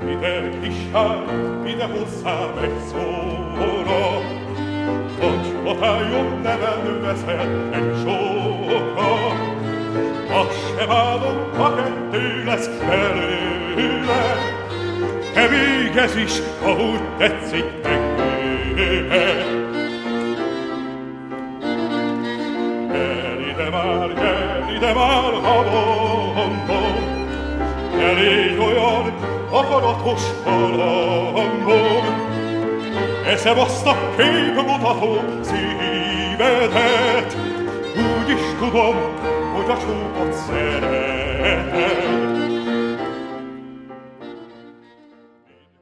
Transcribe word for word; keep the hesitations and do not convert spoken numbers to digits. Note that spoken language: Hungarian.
ide kislány, ide hozzám egy szóra, hogy hatályon neven veszed egy sorra. Azt sem állom, ha kettő lesz belőle, te végez is, ahogy tetszik nekőle. Gyere ide már, gyere ide már, ha mondom, ne légy olyan akaratos kalambom. Eszem azt a képmutató szívedet, úgy is tudom, hogy a csókot szereted.